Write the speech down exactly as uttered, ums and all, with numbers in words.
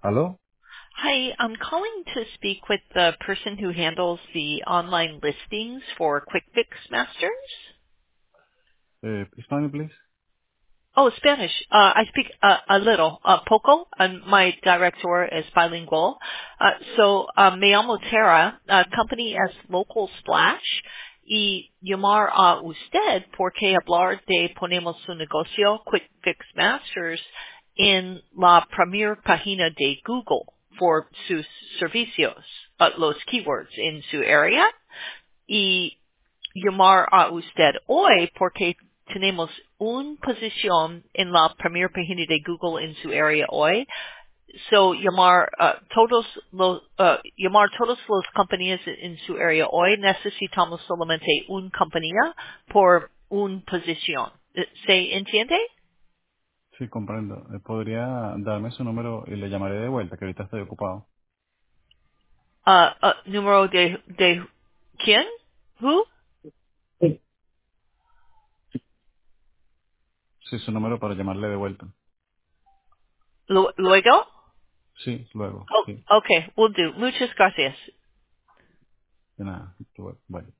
¿Aló? Hi, I'm calling to speak with the person who handles the online listings for Quick Fix Masters. Eh, Spanish, please. Oh, Spanish. Uh, I speak uh, a little, uh, poco, and my director is bilingual. Uh, so, uh, me llamo Tara, uh, company es Local Splash, y llamar a usted porque hablar de ponemos su negocio Quick Fix Masters en la primera página de Google for sus servicios, uh, los keywords en su área. Y llamar a usted hoy porque tenemos una posición en la primera página de Google en su área hoy. So llamar uh, todos los uh, llamar todas las compañías en su área hoy necesitamos solamente una compañía por una posición. Eh, ¿Se entiende? Sí, comprendo. Eh, ¿Podría darme su número y le llamaré de vuelta, que ahorita estoy ocupado? Uh, uh, número de de quién? Who? Sí. Sí, su número para llamarle de vuelta. Lu- Luego? Sí, luego. Sí, Oh, okay, we'll do. Muchas gracias. de nada. Luego. Bye.